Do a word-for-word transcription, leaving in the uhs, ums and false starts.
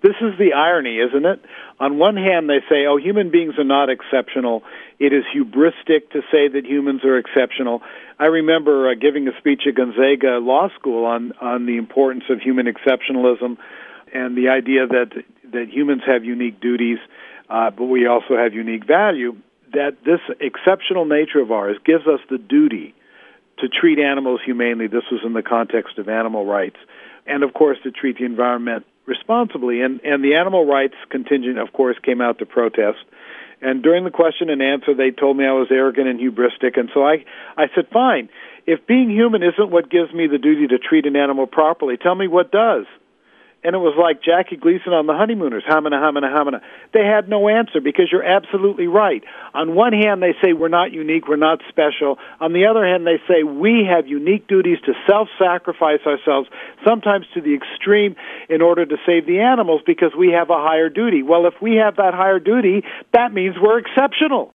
This is the irony, isn't it? On one hand, they say, oh, human beings are not exceptional. It is hubristic to say that humans are exceptional. I remember uh, giving a speech at Gonzaga Law School on, on the importance of human exceptionalism and the idea that, that humans have unique duties, uh, but we also have unique value, that this exceptional nature of ours gives us the duty to treat animals humanely. This was in the context of animal rights. And, of course, to treat the environment responsibly. And, and the animal rights contingent, of course, came out to protest. And during the question and answer, they told me I was arrogant and hubristic. And so I, I said, fine, if being human isn't what gives me the duty to treat an animal properly, tell me what does. And it was like Jackie Gleason on The Honeymooners, hamina, hamina, hamina. They had no answer because you're absolutely right. On one hand, they say we're not unique, we're not special. On the other hand, they say we have unique duties to self-sacrifice ourselves, sometimes to the extreme, in order to save the animals because we have a higher duty. Well, if we have that higher duty, that means we're exceptional.